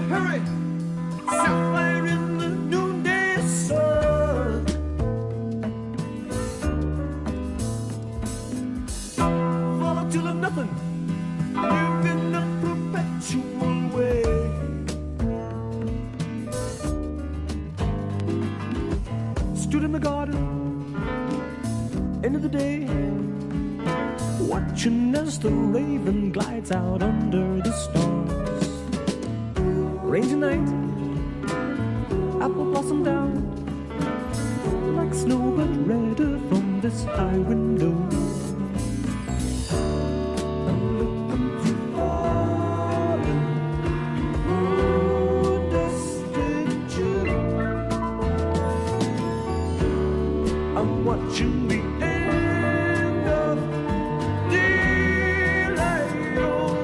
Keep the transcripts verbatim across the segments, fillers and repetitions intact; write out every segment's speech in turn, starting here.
hurry, sapphire in the noonday sun. Follow till of nothing, live in a perpetual way. Stood in the garden, end of the day, watching as the raven glides out under the stars. Rainy night, apple blossom down, like snow but redder from this high window. I'm looking through falling, moon-dusted June. I'm watching the end of daylight on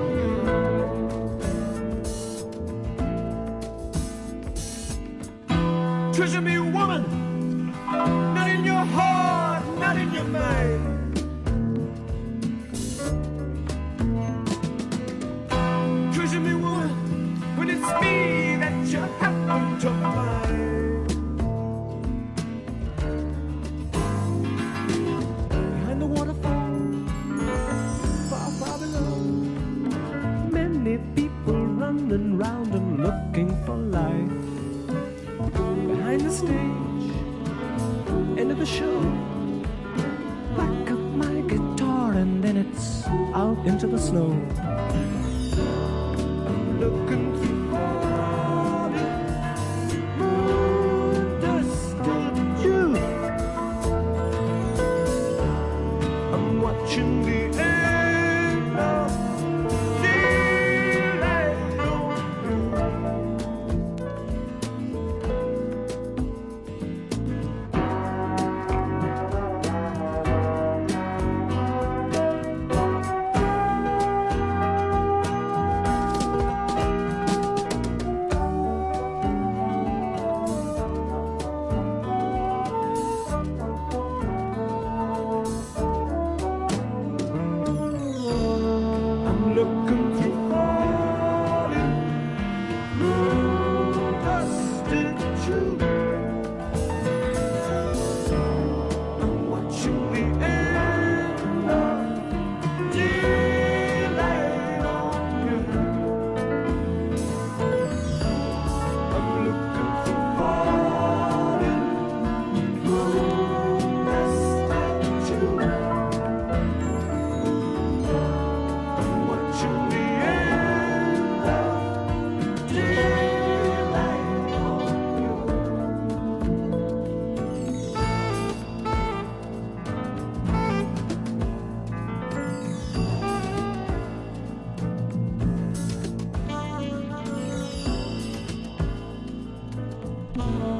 you. Treasure me, woman, not in your heart, not in your mind. Treasure me, woman, when it's me that you happen to find. Behind the waterfall, far, far below, many people running round and looking for life. Behind the stage, end of the show, pack up my guitar and then it's out into the snow. I'm looking through falling, moon-dusted youth. I'm watching the end of daylight on you. I'm looking through falling, moon-dusted June. I'm watching the end of daylight on you. I'm looking through falling, moon-dusted June. I'm watching the end of daylight on you. Thank you.